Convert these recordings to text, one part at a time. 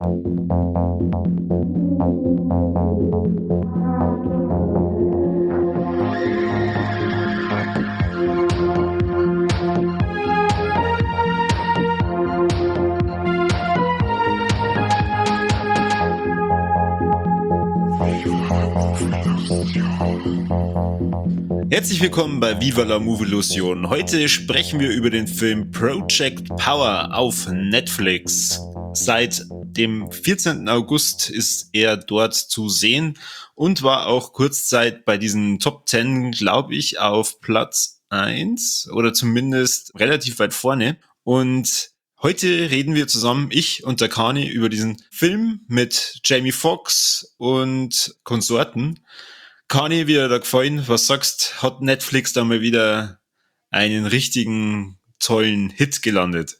Herzlich willkommen bei Viva la Movielusion. Heute sprechen wir über den Film Project Power auf Netflix. Seit dem 14. August ist er dort zu sehen und war auch kurzzeit bei diesen Top 10, glaube ich, auf Platz 1 oder zumindest relativ weit vorne. Und heute reden wir zusammen, ich und der Kani, über diesen Film mit Jamie Foxx und Konsorten. Kani, wie hat dir gefallen? Was sagst, hat Netflix da mal wieder einen richtigen tollen Hit gelandet?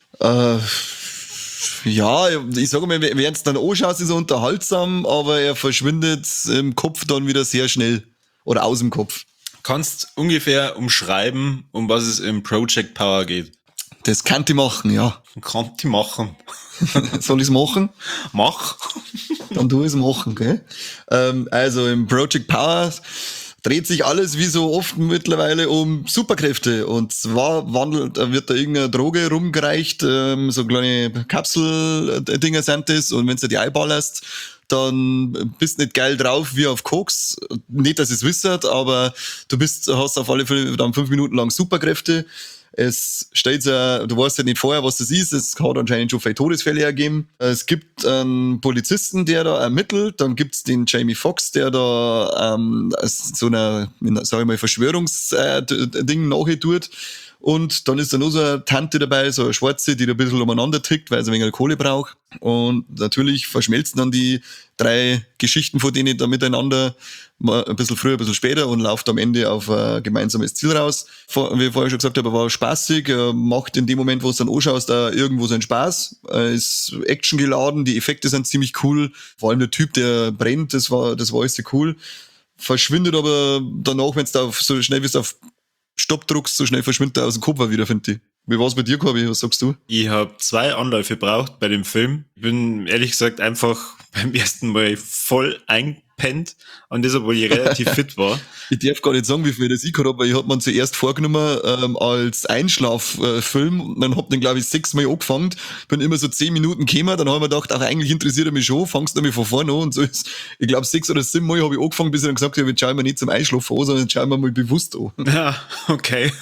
Ja, ich sage mal, während es dann anschaut, ist er unterhaltsam, aber er verschwindet im Kopf dann wieder sehr schnell. Oder aus dem Kopf. Kannst ungefähr umschreiben, um was es im Project Power geht? Das kann ich machen, ja. Kann ich machen. Soll ich es machen? Mach. Dann tu ich es machen, gell? Also im Project Power dreht sich alles wie so oft mittlerweile um Superkräfte. Und zwar wird da irgendeine Droge rumgereicht, so kleine Kapsel-Dinger sind das. Und wenn du die einballerst, dann bist nicht geil drauf wie auf Koks. Nicht, dass es wisst, aber hast auf alle Fälle dann 5 Minuten lang Superkräfte. Es steht ja, du weißt ja nicht vorher, was das ist. Es hat anscheinend schon viele Todesfälle ergeben. Es gibt einen Polizisten, der da ermittelt. Dann gibt's den Jamie Foxx, der da so einer, sag ich mal, Verschwörungsding nachher tut. Und dann ist da noch so eine Tante dabei, so eine Schwarze, die da ein bisschen umeinander tickt, weil sie ein wenig Kohle braucht. Und natürlich verschmelzen dann die 3 Geschichten von denen da miteinander, mal ein bisschen früher, ein bisschen später, und läuft am Ende auf ein gemeinsames Ziel raus. Wie ich vorher schon gesagt habe, war spaßig, macht in dem Moment, wo es dann anschaust, da irgendwo seinen Spaß, ist actiongeladen, die Effekte sind ziemlich cool, vor allem der Typ, der brennt, das war alles sehr cool. Verschwindet aber danach, wenn es da so schnell wie es auf Stopp druckst, so schnell verschwindet er aus dem Kopf wieder, finde ich. Wie war's bei dir, Corby? Was sagst du? Ich habe 2 Anläufe gebraucht bei dem Film. Ich bin ehrlich gesagt einfach beim ersten Mal voll eingepennt, und das, obwohl ich relativ fit war. Ich darf gar nicht sagen, wie viel das ich gehabt habe, weil ich hab mir zuerst vorgenommen als Einschlaffilm. Dann hab den, glaube ich, 6 Mal angefangen. Bin immer so 10 Minuten gekommen, dann habe ich mir gedacht, ach, eigentlich interessiert er mich schon, fangst du mich von vorne an. Und so ist, ich glaube, 6 oder 7 Mal habe ich angefangen, bis ich dann gesagt habe, jetzt schauen wir nicht zum Einschlafen an, sondern schauen wir mal bewusst an. Ja, okay.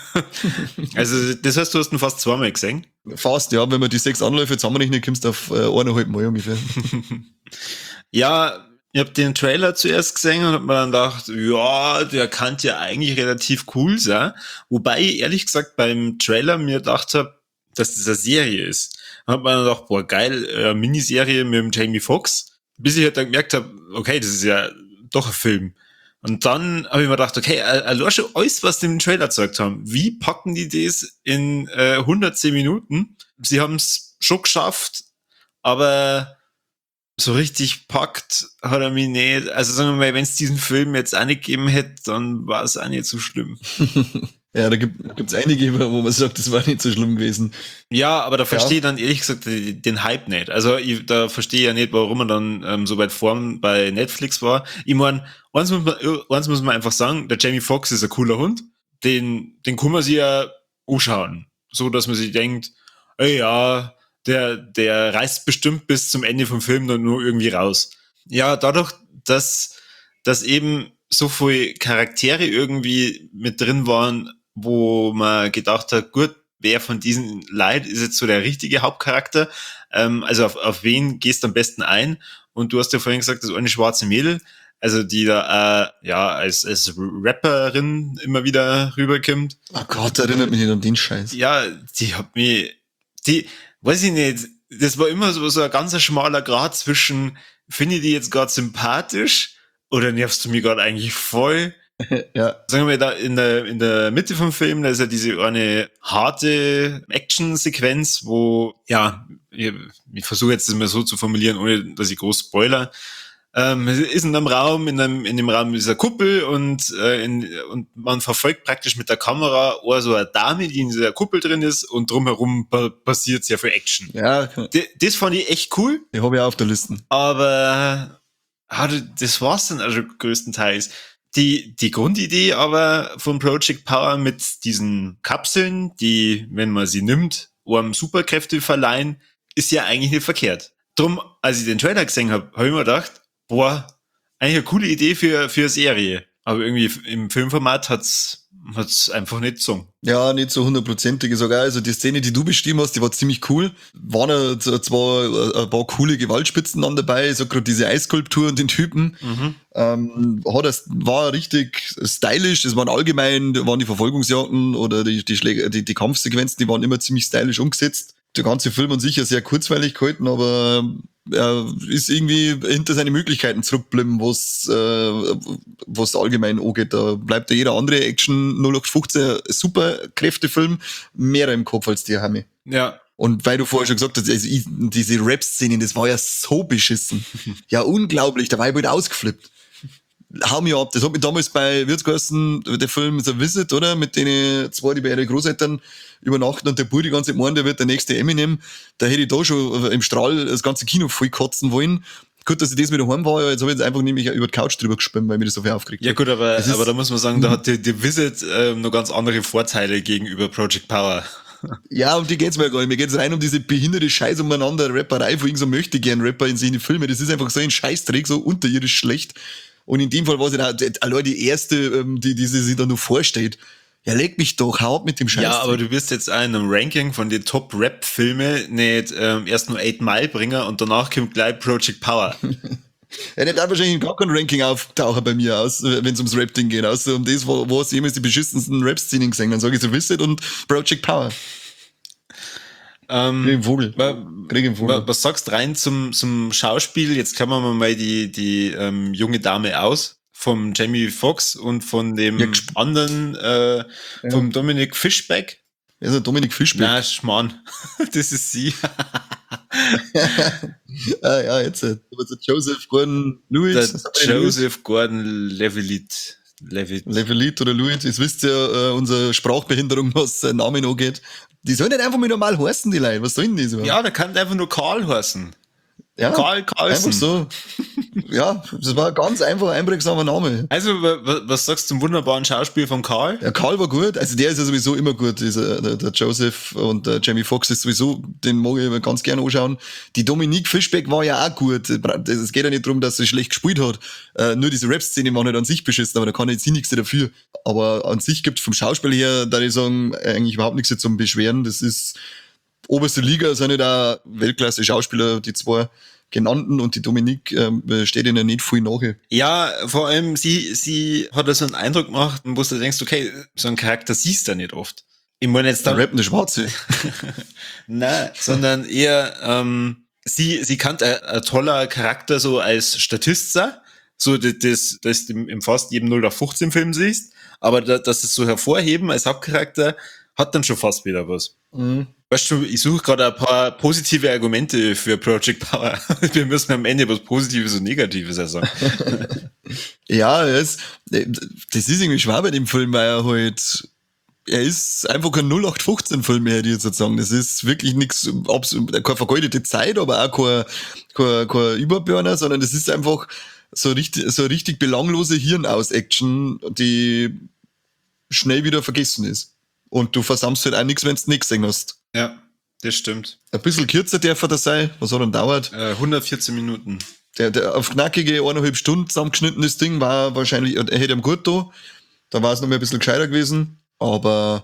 Also, das heißt, du hast ihn fast 2-mal gesehen? Fast, ja. Wenn man die 6 Anläufe zusammenrechnet, kommst du auf 1,5 Mal ungefähr. Ja, ich habe den Trailer zuerst gesehen und hab mir dann gedacht, ja, der kann ja eigentlich relativ cool sein. Wobei ich ehrlich gesagt beim Trailer mir gedacht habe, dass das eine Serie ist. Dann hat man dann gedacht, boah, geil, Miniserie mit dem Jamie Foxx. Bis ich halt dann gemerkt habe, okay, das ist ja doch ein Film. Und dann habe ich mir gedacht, okay, allein schon alles, was die im Trailer gezeigt haben, wie packen die das in 110 Minuten? Sie haben es schon geschafft, aber so richtig packt hat er mich nicht. Also sagen wir mal, wenn es diesen Film jetzt auch nicht gegeben hätte, dann war es auch nicht so schlimm. Ja, da gibt's einige, wo man sagt, das war nicht so schlimm gewesen. Ja, aber da verstehe ich dann ehrlich gesagt den Hype nicht. Also da verstehe ich ja nicht, warum man dann so weit vorn bei Netflix war. Ich meine, eins muss man einfach sagen, der Jamie Foxx ist ein cooler Hund. Den kann man sich ja anschauen. So, dass man sich denkt, ey, ja, der reißt bestimmt bis zum Ende vom Film dann nur irgendwie raus. Ja, dadurch, dass eben so viele Charaktere irgendwie mit drin waren, wo man gedacht hat, gut, wer von diesen Leuten ist jetzt so der richtige Hauptcharakter? Also auf wen gehst du am besten ein? Und du hast ja vorhin gesagt, das ist eine schwarze Mädel, also die da als Rapperin immer wieder rüberkommt. Oh Gott, erinnert mich nicht an den Scheiß. Ja, weiß ich nicht, das war immer so ein ganz schmaler Grat zwischen, finde ich die jetzt gerade sympathisch oder nervst du mich gerade eigentlich voll? Ja. Sagen wir da in der Mitte vom Film, da ist ja diese eine harte Action-Sequenz, wo, ja, ich versuche jetzt das mal so zu formulieren, ohne dass ich groß spoiler. ist in einem Raum, in dem Raum dieser Kuppel und man verfolgt praktisch mit der Kamera so eine Dame, die in dieser Kuppel drin ist und drumherum passiert sehr viel Action. Ja, Das fand ich echt cool. die habe ich auch auf der Liste. Aber das war's dann also größtenteils. Die Grundidee aber von Project Power mit diesen Kapseln, die, wenn man sie nimmt, einem Superkräfte verleihen, ist ja eigentlich nicht verkehrt. Drum, als ich den Trailer gesehen habe ich mir gedacht, boah, eigentlich eine coole Idee für eine Serie. Aber irgendwie im Filmformat hat's einfach nicht gezogen. Ja, nicht so hundertprozentig sogar. Also die Szene, die du beschrieben hast, die war ziemlich cool. Waren ja zwar ein paar coole Gewaltspitzen dann dabei, so gerade diese Eisskulptur und den Typen. War richtig stylisch. Das waren die Verfolgungsjagden oder die Kampfsequenzen, die waren immer ziemlich stylisch umgesetzt. Der ganze Film an sich ja sehr kurzweilig gehalten, aber er ist irgendwie hinter seine Möglichkeiten zurückgeblieben, was allgemein angeht. Da bleibt ja jeder andere Action 0815 Superkräftefilm mehr im Kopf als die Hami. Ja. Und weil du vorher schon gesagt hast, also diese Rap-Szenen, das war ja so beschissen. Ja, unglaublich, da war ich wieder ausgeflippt. Hau mir ab. Das hat mich damals bei Wirtsgeissen, der Film The Visit, oder? Mit denen zwei, die bei ihren Großeltern übernachten und der Bub die ganze Zeit meint, der wird der nächste Eminem. Da hätte ich da schon im Strahl das ganze Kino voll kotzen wollen. Gut, dass ich das wieder heim war, jetzt habe ich jetzt einfach nämlich über die Couch drüber gespielt, weil mir das so viel aufgeregt hat. Ja gut, aber da muss man sagen, da hat die Visit noch ganz andere Vorteile gegenüber Project Power. Ja, um die geht's mir ja gar nicht. Mir geht's rein um diese behinderte Scheiß umeinander Rapperei von irgendeinem Möchtegern-Rapper in seinen Filmen. Das ist einfach so ein Scheißdreck, so unterirdisch schlecht. Und in dem Fall war es ja allein die erste, die sie sich da nur vorstellt. Ja, leg mich doch, hau ab mit dem Scheiß. Ja, aber du wirst jetzt auch in einem Ranking von den Top-Rap-Filmen nicht erst nur 8 Mile bringen und danach kommt gleich Project Power. Ja, der darf wahrscheinlich gar kein Ranking auftauchen bei mir aus, wenn es ums Rap-Ding geht. Außer um das, wo es jemals die beschissensten Rap-Szenen gesehen. Dann sage ich so Visit und Project Power. Krieg im Vogel. Was sagst du rein zum Schauspiel? Jetzt klammern wir mal die junge Dame aus. Vom Jamie Foxx und von dem anderen, vom Dominic Fishback. Also Dominic Fishback. Na, Schmarrn. Das ist sie. Ja, jetzt. Der Joseph Gordon-Levitt. Der Joseph Gordon-Levitt. Levitt oder Lewitt. Jetzt wisst ihr, unsere Sprachbehinderung, was Namen angeht. Die sollen nicht einfach mal normal heißen, die Leute. Was sollen die so? Ja, der kann einfach nur Karl heißen. Ja, Karl Carlsen. Einfach so. Ja, das war ein ganz einfach einprägsamer Name. Also, was sagst du zum wunderbaren Schauspiel von Karl? Ja, Karl war gut. Also, der ist ja sowieso immer gut. Der Joseph und der Jamie Foxx ist sowieso, den mag ich ganz gerne anschauen. Die Dominique Fischbeck war ja auch gut. Es geht ja nicht darum, dass sie schlecht gespielt hat. Nur diese Rap-Szene war nicht an sich beschissen, aber da kann jetzt sie nichts dafür. Aber an sich gibt's vom Schauspiel her, da ich sagen, eigentlich überhaupt nichts zum Beschweren. Das ist oberste Liga, sind nicht auch Weltklasse-Schauspieler, die zwei genannten, und die Dominique steht ihnen nicht viel nach. Ja, vor allem sie hat so einen Eindruck gemacht, wo du denkst, okay, so einen Charakter siehst du nicht oft. Ich meine jetzt dann rappende Schwarze. Nein, sondern eher sie kann ein toller Charakter so als Statist sein, so das im fast jedem 0815 Film siehst, aber dass es so hervorheben als Hauptcharakter hat dann schon fast wieder was. Mhm. Weißt du, ich suche gerade ein paar positive Argumente für Project Power. Wir müssen am Ende was Positives und Negatives sagen. Ja, das ist irgendwie schwer bei dem Film, weil er ist einfach kein 0815-Film mehr, hätte ich jetzt sagen. Das ist wirklich nichts, keine vergeudete Zeit, aber auch kein Überburner, sondern das ist einfach so richtig belanglose Hirnaus-Action, die schnell wieder vergessen ist. Und du versammst halt auch nichts, wenn du nichts gesehen hast. Ja, das stimmt. Ein bisschen kürzer darf er das sein. Was hat er dauert? 114 Minuten. Der auf knackige 1,5 Stunden zusammengeschnittenes Ding war wahrscheinlich, er hätte ihm gut da war es noch mal ein bisschen gescheiter gewesen. Aber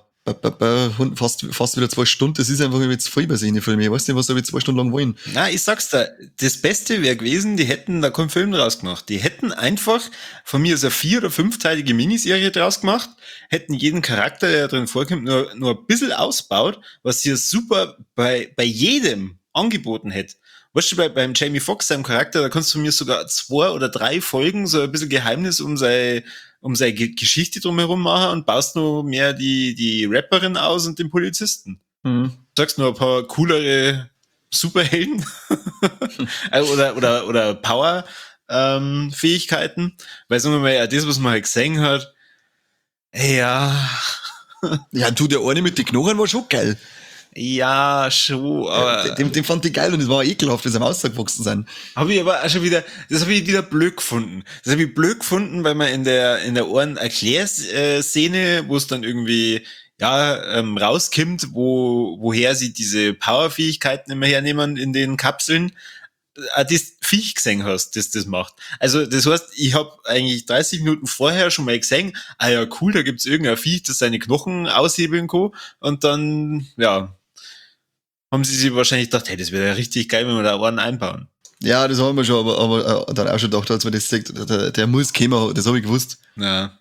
fast wieder 2 Stunden, das ist einfach jetzt voll bei seinen Filmen. Ich weiß nicht, was da 2 Stunden lang wollen. Na, ich sag's dir, das Beste wäre gewesen, die hätten da keinen Film draus gemacht. Die hätten einfach von mir so eine 4- oder 5-teilige Miniserie draus gemacht, hätten jeden Charakter, der drin vorkommt, nur ein bisschen ausbaut, was hier super bei jedem angeboten hätte. Weißt du, beim Jamie Foxx, seinem Charakter, da kannst du mir sogar 2 oder 3 Folgen so ein bisschen Geheimnis um seine Geschichte drumherum machen und baust nur mehr die Rapperin aus und den Polizisten. Mhm. Sagst nur ein paar coolere Superhelden oder Power Fähigkeiten, weil sagen wir mal, ja, das, was man halt gesehen hat, ja, Ja, du, der eine mit den Knochen war schon geil. ja, schon, aber Den fand ich geil und es war ekelhaft, wie sie am Ausgewachsen sind. habe ich aber auch schon wieder, das habe ich wieder blöd gefunden. Das habe ich blöd gefunden, weil man in der einen Erklärszene, wo es dann irgendwie rauskommt, woher sie diese Powerfähigkeiten immer hernehmen in den Kapseln, das Viech gesehen hast, das macht. Also das heißt, ich habe eigentlich 30 Minuten vorher schon mal gesehen, ah ja cool, da gibt's irgendein Viech, das seine Knochen aushebeln kann und dann, ja, haben sie sich wahrscheinlich gedacht, hey, das wäre ja richtig geil, wenn wir da einen einbauen. Ja, das haben wir schon, aber dann auch schon gedacht, als man das sagt, der muss kommen, das habe ich gewusst. Ja.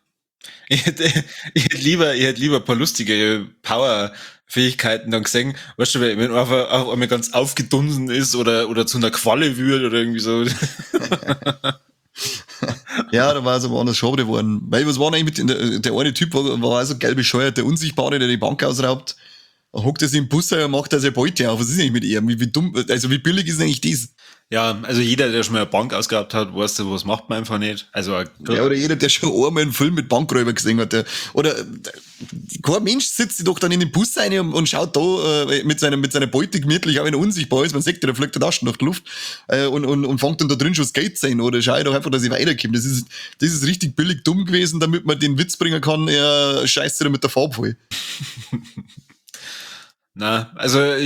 Ich hätte lieber ein paar lustige Power-Fähigkeiten dann gesehen. Weißt du, wenn man einfach auch einmal ganz aufgedunsen ist oder zu einer Qualle wird oder irgendwie so. Ja, da war es aber anders schade geworden. Weil, was war denn eigentlich mit, der eine Typ war also geil bescheuert, der Unsichtbare, der die Bank ausraubt, hockt er sich im Bus und macht da seine Beute auf. Was ist eigentlich mit ihm? Wie dumm, also wie billig ist eigentlich das? Ja, also jeder, der schon mal eine Bank ausgehabt hat, weiß, was macht man einfach nicht. Also, Ja, oder jeder, der schon einmal einen Film mit Bankräuber gesehen hat. Kein Mensch sitzt doch dann in den Bus rein und schaut da mit seiner Beute gemütlich, auch wenn er unsichtbar ist. Man sagt, der fliegt der Taschen durch die Luft und fängt dann da drin schon das Geld sein. Oder schau doch einfach, dass ich weiterkomme. Das ist richtig billig dumm gewesen, damit man den Witz bringen kann, er scheißt sich mit der Farbe voll. na, also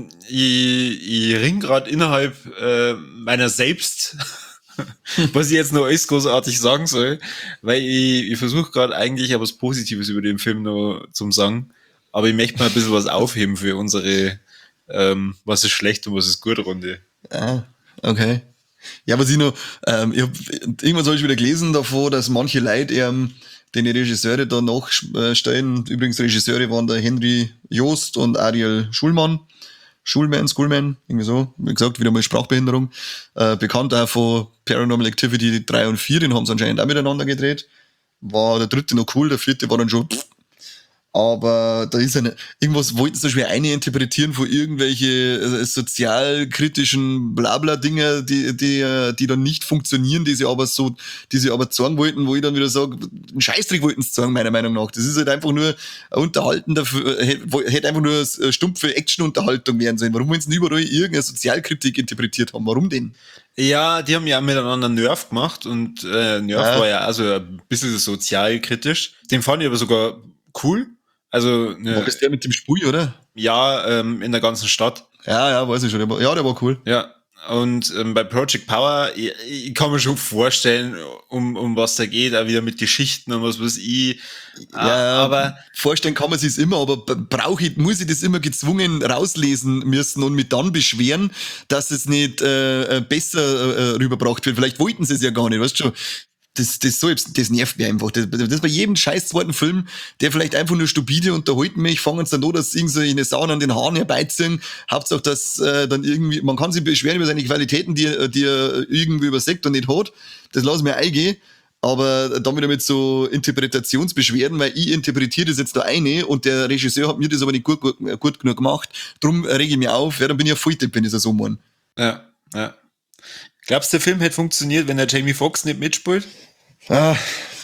ich ring gerade innerhalb meiner selbst, was ich jetzt noch alles großartig sagen soll, weil ich versuche gerade eigentlich auch was Positives über den Film noch zum sagen, aber ich möchte mal ein bisschen was aufheben für unsere was ist schlecht und was ist gut Runde. Ah, okay. Ja, was ich noch, irgendwann habe ich wieder gelesen davor, dass manche Leute den die Regisseure da nachstellen. Übrigens, Regisseure waren der Henry Joost und Ariel Schulman, irgendwie so. Wie gesagt, wieder mal Sprachbehinderung. Bekannt auch von Paranormal Activity 3 und 4, den haben sie anscheinend auch miteinander gedreht. War der dritte noch cool, der vierte war dann schon aber da ist irgendwas wollten sie schwer interpretieren von irgendwelche sozialkritischen Blabla-Dinger, die dann nicht funktionieren, die sie aber zeigen wollten, wo ich dann wieder sage, einen Scheißdreck wollten sie zeigen, meiner Meinung nach. Das ist halt einfach nur ein unterhaltender, hätte einfach nur eine stumpfe Action-Unterhaltung werden sollen. Warum wollen sie überall irgendeine Sozialkritik interpretiert haben? Warum denn? Ja, die haben ja miteinander Nerf gemacht und Nerf war ja also ein bisschen sozialkritisch. Den fand ich aber sogar cool. Also War das der mit dem Spui, oder? ja, in der ganzen Stadt. Ja, weiß ich schon. Der war cool. Ja. Und bei Project Power, ich kann mir schon vorstellen, um was da geht, auch wieder mit Geschichten und was weiß ich. Ja, Aber vorstellen kann man sich's immer, aber muss ich das immer gezwungen rauslesen müssen und mich dann beschweren, dass es nicht besser rüberbracht wird. Vielleicht wollten sie es ja gar nicht, weißt du schon. Das nervt mich einfach. Das bei jedem scheiß zweiten Film, der vielleicht einfach nur stupide unterhalten mich, fangen sie dann an, dass irgendwie eine Sauna an den Haaren herbeiziehen. Hauptsache, dass dann irgendwie, man kann sich beschweren über seine Qualitäten, die er irgendwie überseckt und nicht hat. Das lassen wir eingehen. Aber dann wieder mit so Interpretationsbeschwerden, weil ich interpretiere das jetzt da eine und der Regisseur hat mir das aber nicht gut genug gemacht. Drum rege ich mich auf, ja, dann bin ich ja voll Depp, wenn ich das so meine. ja. Glaubst du, der Film hätte funktioniert, wenn der Jamie Foxx nicht mitspielt? Ja,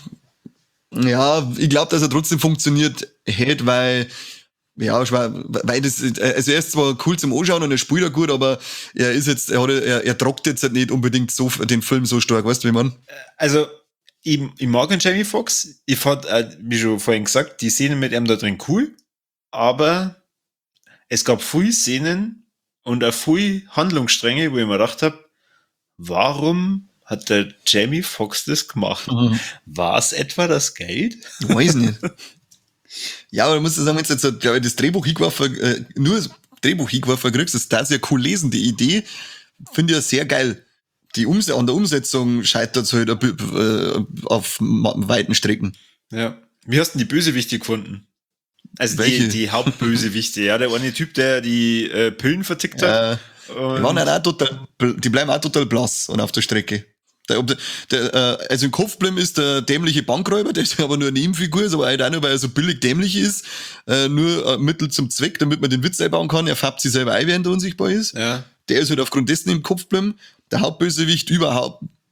ich glaube, dass er trotzdem funktioniert hätte, weil das, also er ist zwar cool zum Anschauen und er spielt auch gut, aber er trockt jetzt halt nicht unbedingt so den Film so stark, weißt du, wie man? Also, ich mag den Jamie Foxx. Ich fand, wie schon vorhin gesagt, die Szenen mit ihm da drin cool, aber es gab viele Szenen und auch viele Handlungsstränge, wo ich mir gedacht habe, warum hat der Jamie Foxx das gemacht? War es etwa das Geld? Ich weiß nicht. Ja, aber du musst sagen, wenn du jetzt, glaube ich, das Drehbuch nur das Drehbuch hingeworfen kriegst, das darf ja cool lesen. Die Idee finde ich ja sehr geil. An der Umsetzung scheitert es halt auf weiten Strecken. Ja. Wie hast du denn die Bösewichte gefunden? Also die Hauptbösewichte, ja, der eine Typ, der die Pillen vertickt hat. Die bleiben auch total blass und auf der Strecke. Also im Kopfblim ist der dämliche Bankräuber, der ist aber nur eine Nebenfigur, ist aber halt auch nur, weil er so billig dämlich ist, nur Mittel zum Zweck, damit man den Witz einbauen kann. Er färbt sich selber ein, während er unsichtbar ist. Ja. Der ist halt aufgrund dessen im Kopfblim. Der Hauptbösewicht überhaupt,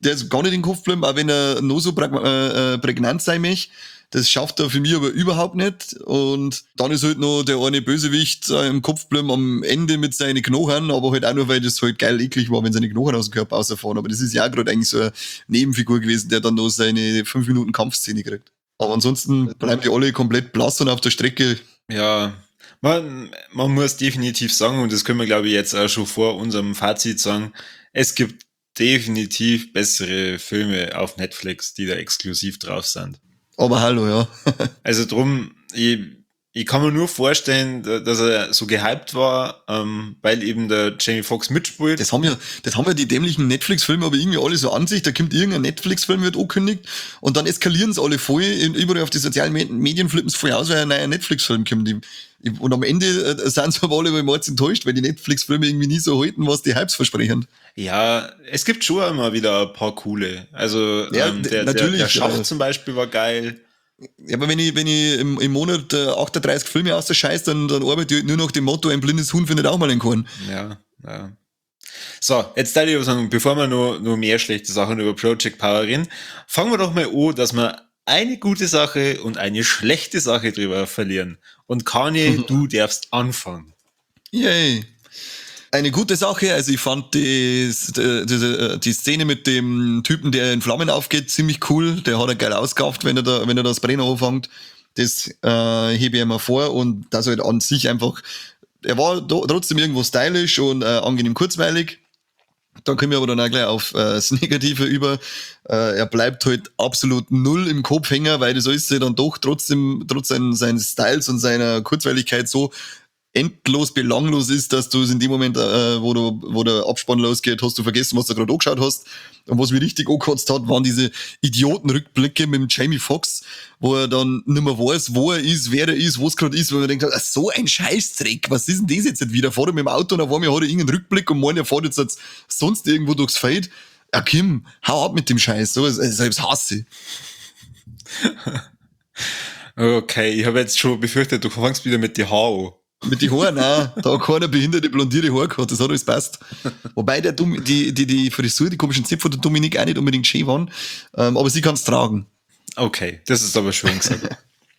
der ist gar nicht in den Kopf geblieben, auch wenn er noch so prägnant sein möchte. Das schafft er für mich aber überhaupt nicht. Und dann ist halt noch der eine Bösewicht im Kopf geblieben am Ende mit seinen Knochen, aber halt auch nur, weil das halt geil eklig war, wenn seine Knochen aus dem Körper rausfahren. Aber das ist ja auch gerade eigentlich so eine Nebenfigur gewesen, der dann noch seine 5 Minuten Kampfszene kriegt. Aber ansonsten bleiben die alle komplett blass und auf der Strecke. Ja, man muss definitiv sagen, und das können wir, glaube ich, jetzt auch schon vor unserem Fazit sagen, es gibt definitiv bessere Filme auf Netflix, die da exklusiv drauf sind. Aber hallo, ja. Also drum, ich kann mir nur vorstellen, dass er so gehypt war, weil eben der Jamie Foxx mitspielt. Das haben ja die dämlichen Netflix-Filme aber irgendwie alle so an sich. Da kommt irgendein Netflix-Film, wird angekündigt und dann eskalieren sie alle voll. Überall auf die sozialen Medien flippen sie voll aus, weil ein neuer Netflix-Film kommt. Und am Ende sind sie aber alle bei Mords enttäuscht, weil die Netflix-Filme irgendwie nie so halten, was die Hypes versprechen. Ja, es gibt schon immer wieder ein paar coole. Also ja, der Schacht zum Beispiel war geil. Ja, aber wenn ich im Monat 38 Filme aus der Scheiß, dann arbeite ich nur nach dem Motto, ein blindes Huhn findet auch mal einen Korn. Ja. So, jetzt darf ich aber sagen, bevor wir nur mehr schlechte Sachen über Project Power reden, fangen wir doch mal an, dass wir eine gute Sache und eine schlechte Sache drüber verlieren. Und Kanye, du darfst anfangen. Yay. Eine gute Sache, also ich fand die Szene mit dem Typen, der in Flammen aufgeht, ziemlich cool. Der hat er geil ausgekauft, wenn er das Brennen anfängt. Das hebe ich immer vor und das halt an sich einfach, er war trotzdem irgendwo stylisch und angenehm kurzweilig. Dann kommen wir aber dann auch gleich auf das Negative über. Er bleibt halt absolut null im Kopf hängen, weil das alles dann doch trotz seines Styles und seiner Kurzweiligkeit so endlos belanglos ist, dass du es in dem Moment, wo der Abspann losgeht, hast du vergessen, was du gerade angeschaut hast. Und was mich richtig angekotzt hat, waren diese Idiotenrückblicke mit dem Jamie Foxx, wo er dann nicht mehr weiß, wo er ist, wer er ist, wo es gerade ist, weil man denkt, so ein Scheißdreck, was ist denn das jetzt wieder? Fahrt er mit dem Auto und auf einmal hat er irgendeinen Rückblick und meint, er fährt jetzt sonst irgendwo durchs Feld. Ja, Kim, hau ab mit dem Scheiß, so, selbst hasse ich. Okay, ich habe jetzt schon befürchtet, du fängst wieder mit die Haaren. Mit die Haaren, nein, da hat keiner behinderte blondierte Haare gehabt, das hat alles passt. Wobei die Frisur, die komischen Zöpfe von der Dominik auch nicht unbedingt schön waren, aber sie kann es tragen. Okay, das ist aber schön gesagt.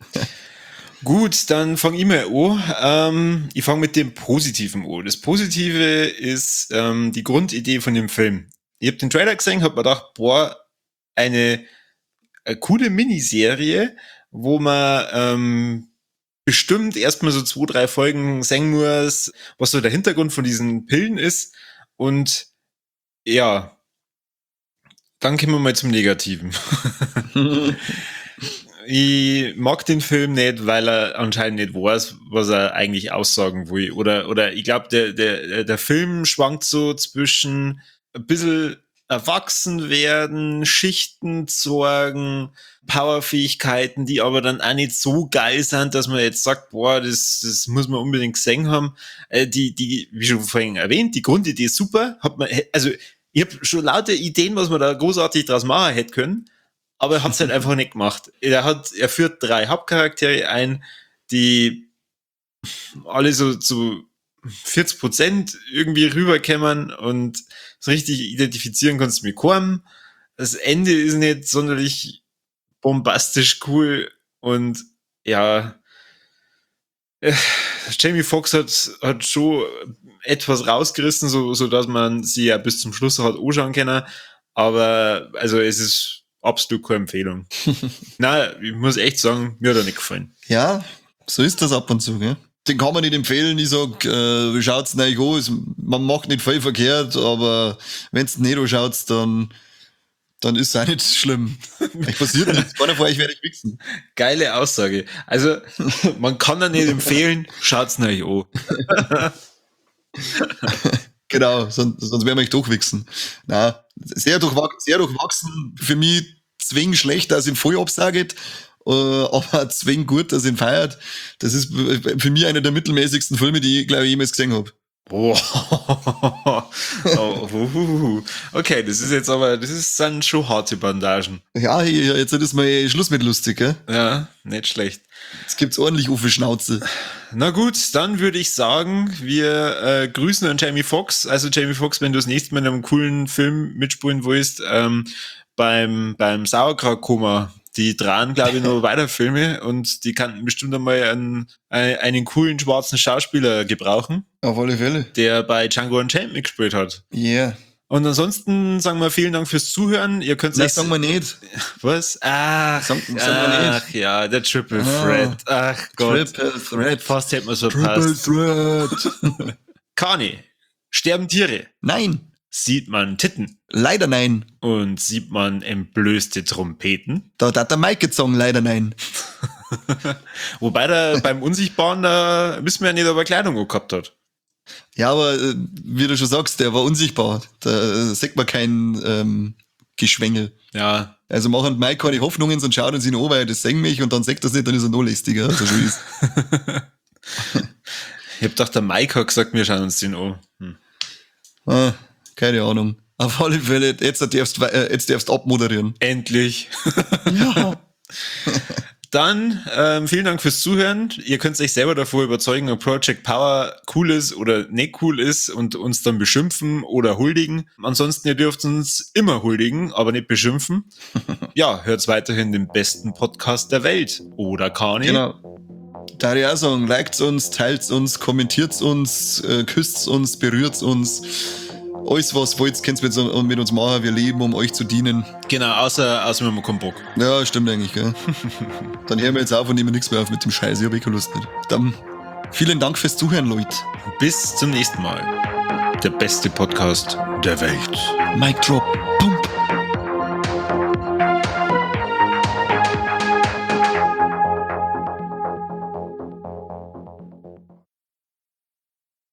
Gut, dann fange ich mal an. Ich fange mit dem Positiven an. Das Positive ist die Grundidee von dem Film. Ich habe den Trailer gesehen, habe mir gedacht, boah, eine coole Miniserie, wo man bestimmt erstmal so 2, 3 Folgen sehen muss, was so der Hintergrund von diesen Pillen ist. Und ja, dann kommen wir mal zum Negativen. Ich mag den Film nicht, weil er anscheinend nicht weiß, was er eigentlich aussagen will. Oder ich glaube, der Film schwankt so zwischen ein bisschen erwachsen werden, Schichten sorgen, Powerfähigkeiten, die aber dann auch nicht so geil sind, dass man jetzt sagt, boah, das muss man unbedingt gesehen haben. Die, wie schon vorhin erwähnt, die Grundidee ist super. Also ich habe schon lauter Ideen, was man da großartig draus machen hätte können, aber er hat es halt einfach nicht gemacht. Er führt 3 Hauptcharaktere ein, die alle so zu 40% irgendwie rüberkämmern und so richtig identifizieren kannst du mit keinem. Das Ende ist nicht sonderlich bombastisch cool und ja, Jamie Foxx hat schon etwas rausgerissen, so dass man sie ja bis zum Schluss hat anschauen können, aber also es ist absolut keine Empfehlung. Nein, ich muss echt sagen, mir hat er nicht gefallen. Ja, so ist das ab und zu, gell? Den kann man nicht empfehlen. Ich sag, wie schaut's denn eigentlich aus? Man macht nicht viel verkehrt, aber wenn's nicht anschaut, dann ist es auch nicht schlimm. Euch passiert nichts. Keiner von euch werde ich wichsen. Geile Aussage. Also, man kann da nicht empfehlen, schaut's euch an. Genau, sonst werden wir euch durchwichsen. Nein, sehr durchwachsen. Für mich zwingend schlecht, dass ihn voll absaget, aber zwingend gut, dass ihn feiert. Das ist für mich einer der mittelmäßigsten Filme, die ich, glaube ich, jemals gesehen habe. Boah. Okay, das sind schon harte Bandagen. Ja, jetzt ist mal Schluss mit lustig, gell? Ja, nicht schlecht. Jetzt gibt's ordentlich auf die Schnauze. Na gut, dann würde ich sagen, wir grüßen an Jamie Foxx. Also Jamie Foxx, wenn du das nächste Mal in einem coolen Film mitspielen willst, beim Sauerkrautkoma, die dran, glaube ich, noch weiter Filme und die kannten bestimmt einmal einen coolen schwarzen Schauspieler gebrauchen, Auf alle Fälle. der bei Django Unchained mitgespielt hat. Yeah. Und ansonsten sagen wir vielen Dank fürs Zuhören. Ihr könnt Das sagen wir nicht. Was? Sagen wir nicht. Ja, der Triple Threat. Ach Gott. Triple Threat. Fast hätten wir es verpasst. Triple Threat. Kani. Sterben Tiere? Nein. Sieht man Titten? Leider nein. Und sieht man entblößte Trompeten? Da hat der Mike gezogen, leider nein. Wobei beim Unsichtbaren, da wissen wir ja nicht, ob er Kleidung gehabt hat. Ja, aber wie du schon sagst, der war unsichtbar. Da sieht man kein Geschwängel. Ja. Also machen Mike keine Hoffnungen, sonst schaut uns ihn an, weil das sehen mich und dann sagt das nicht, dann ist er noch lästiger. Also schon ist. Ich hab gedacht, der Mike hat gesagt, wir schauen uns den an. Keine Ahnung. Auf alle Fälle, jetzt darfst du abmoderieren. Endlich. Ja. Dann vielen Dank fürs Zuhören. Ihr könnt euch selber davor überzeugen, ob Project Power cool ist oder nicht cool ist und uns dann beschimpfen oder huldigen. Ansonsten, ihr dürft uns immer huldigen, aber nicht beschimpfen. Ja, hört weiterhin den besten Podcast der Welt. Oder Kani? Genau. Da ich auch sagen, liked uns, teilt uns, kommentiert uns, küsst uns, berührt uns. Alles, was wollt, könnt ihr mit uns machen. Wir leben, um euch zu dienen. Genau, außer wir haben keinen Bock. Ja, stimmt eigentlich, gell? Dann hören wir jetzt auf und nehmen nichts mehr auf mit dem Scheiß. Ich hab keine Lust nicht. Dann vielen Dank fürs Zuhören, Leute. Bis zum nächsten Mal. Der beste Podcast der Welt. Mic drop.